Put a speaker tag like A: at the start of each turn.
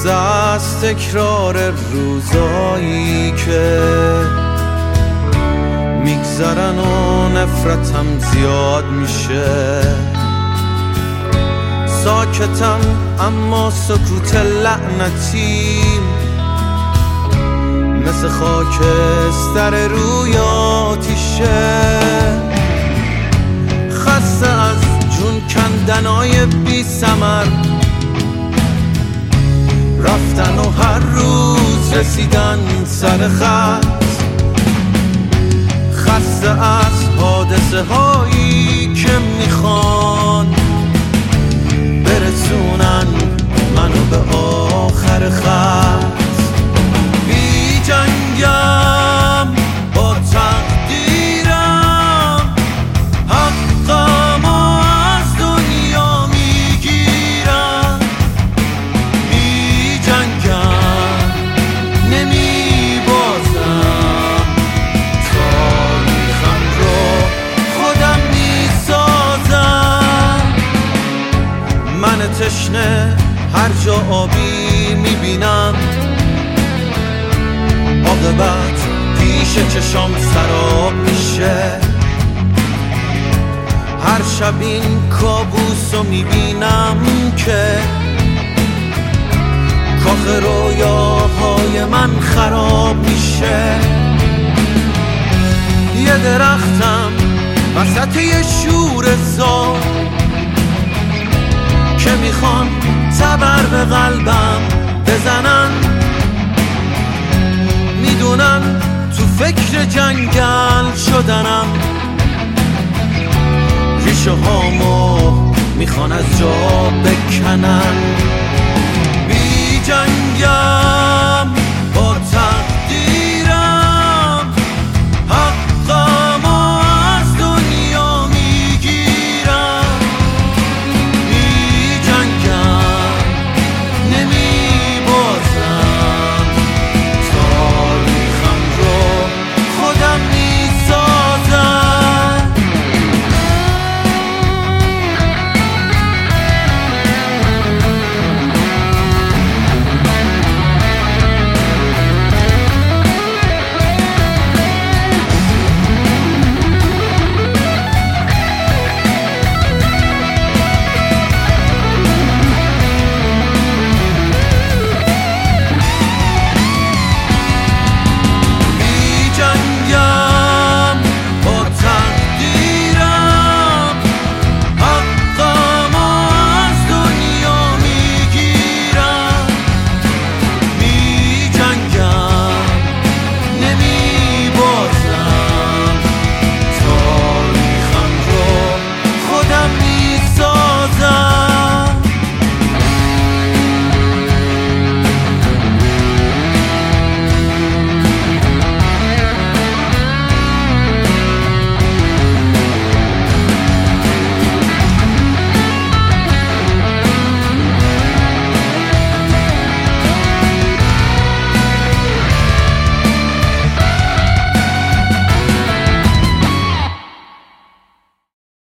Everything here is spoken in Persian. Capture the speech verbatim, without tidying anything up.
A: قصه از تکرار روزایی که میگذرن و نفرتم زیاد میشه. ساکتم اما سکوت لعنتیم مثل خاکستر روی آتیشه. خسته از جون کندنای بی ثمر رفتن و هر روز رسیدن سر خط. خسته از حادثه هایی که میخوان برسونن منو به آخر خط. بی جنگم با تقدیرم، حقم از دنیا میگیرم. بی جنگم نمی بازم، تاریخم رو خودم میسازم. من تشنه هر جا آبی میبینم، عاقبت پیش چشام سراب میشه. هر شب این کابوسو میبینم که کاخ رویاهای من خراب میشه. یه درختم وسط یه شور زار که میخوان تبر به قلبم بزنن. میدونن تو فکر جنگل شدنم، ریشه هامو میخوان از جا بکنن. بی جنگل